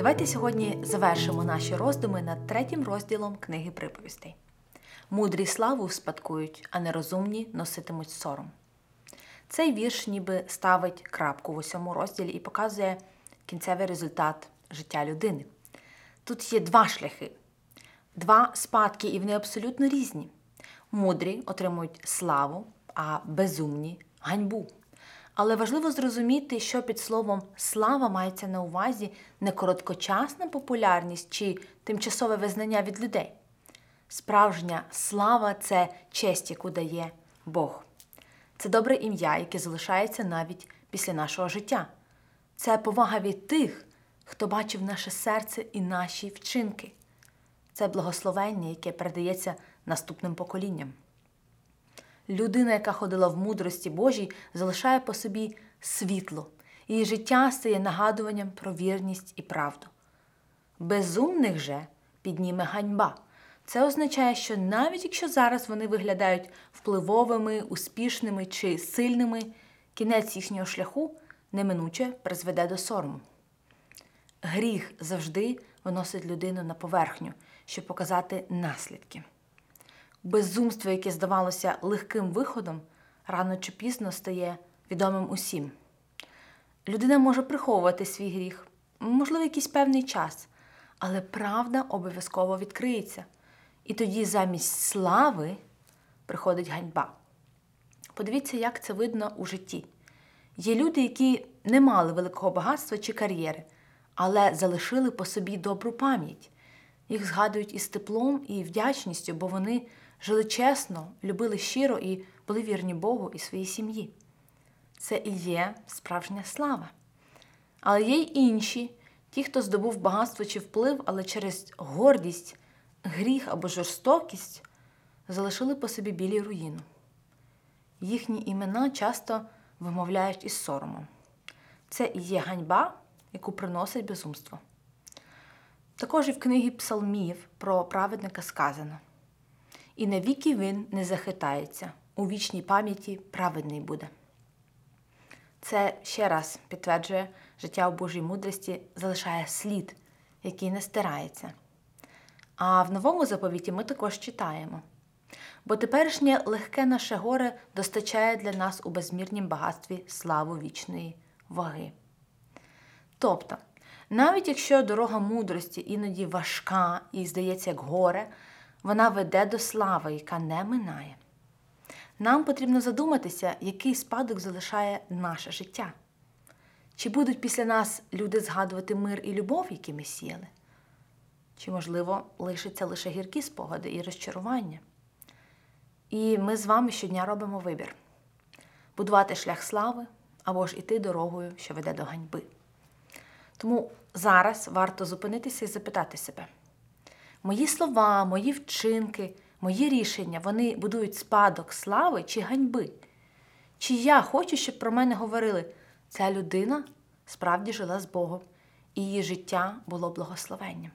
Давайте сьогодні завершимо наші роздуми над 3 розділом книги приповістей. Мудрі славу спадкують, а нерозумні носитимуть сором. Цей вірш ніби ставить крапку в 8 розділі і показує кінцевий результат життя людини. Тут є 2 шляхи, 2 спадки, і вони абсолютно різні. Мудрі отримують славу, а безумні – ганьбу. Але важливо зрозуміти, що під словом «слава» мається на увазі не короткочасна популярність чи тимчасове визнання від людей. Справжня слава – це честь, яку дає Бог. Це добре ім'я, яке залишається навіть після нашого життя. Це повага від тих, хто бачив наше серце і наші вчинки. Це благословення, яке передається наступним поколінням. Людина, яка ходила в мудрості Божій, залишає по собі світло. Її життя стає нагадуванням про вірність і правду. Безумних же підніме ганьба. Це означає, що навіть якщо зараз вони виглядають впливовими, успішними чи сильними, кінець їхнього шляху неминуче призведе до сорому. Гріх завжди виносить людину на поверхню, щоб показати наслідки. Безумство, яке здавалося легким виходом, рано чи пізно стає відомим усім. Людина може приховувати свій гріх, можливо, якийсь певний час, але правда обов'язково відкриється. І тоді замість слави приходить ганьба. Подивіться, як це видно у житті. Є люди, які не мали великого багатства чи кар'єри, але залишили по собі добру пам'ять. Їх згадують із теплом і вдячністю, бо вони жили чесно, любили щиро і були вірні Богу і своїй сім'ї. Це і є справжня слава. Але є й інші, ті, хто здобув багатство чи вплив, але через гордість, гріх або жорстокість залишили по собі біль і руїну. Їхні імена часто вимовляють із соромом. Це і є ганьба, яку приносить безумство. Також і в книгі Псалмів про праведника сказано: «І навіки він не захитається, у вічній пам'яті праведний буде». Це ще раз підтверджує, життя у Божій мудрості залишає слід, який не стирається. А в Новому заповіті ми також читаємо: «Бо теперішнє легке наше горе достачає для нас у безмірнім багатстві славу вічної ваги». Тобто, навіть якщо дорога мудрості іноді важка і здається як горе, вона веде до слави, яка не минає. Нам потрібно задуматися, який спадок залишає наше життя. Чи будуть після нас люди згадувати мир і любов, які ми сіяли? Чи, можливо, лишаться лише гіркі спогади і розчарування? І ми з вами щодня робимо вибір – будувати шлях слави або ж іти дорогою, що веде до ганьби. Тому зараз варто зупинитися і запитати себе: мої слова, мої вчинки, мої рішення, вони будують спадок слави чи ганьби? Чи я хочу, щоб про мене говорили: ця людина справді жила з Богом, і її життя було благословенням?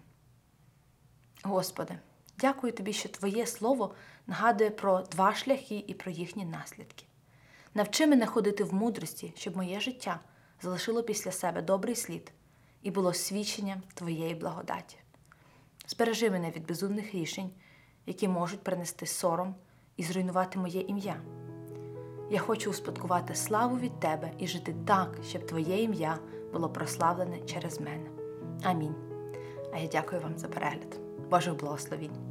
Господи, дякую Тобі, що Твоє Слово нагадує про 2 шляхи і про їхні наслідки. Навчи мене ходити в мудрості, щоб моє життя залишило після себе добрий слід і було свідченням Твоєї благодаті. Збережи мене від безумних рішень, які можуть принести сором і зруйнувати моє ім'я. Я хочу успадкувати славу від Тебе і жити так, щоб Твоє ім'я було прославлене через мене. Амінь. А я дякую вам за перегляд. Божих благословінь.